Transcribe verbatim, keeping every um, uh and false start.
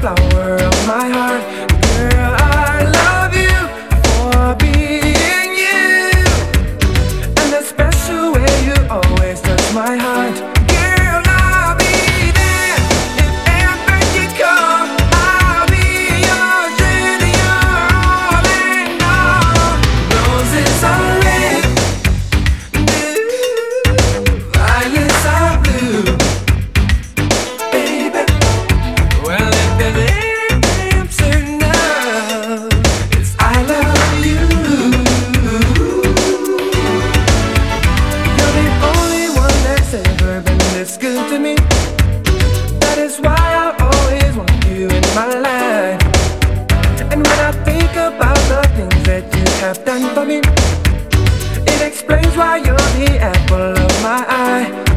flower of my heart. Girl, I love you for being you, and the special way you always touch my heart. Girl, I'll be there if ever you come. I'll be yours and you're all and all. Roses are red, blue, violets are blue, baby. Well, if there's any answer now, it's I love you. You're the only one that's ever been this good to me. That is why I always want you in my life. And when I think about the things that you have done for me, it explains why you're the apple of my eye.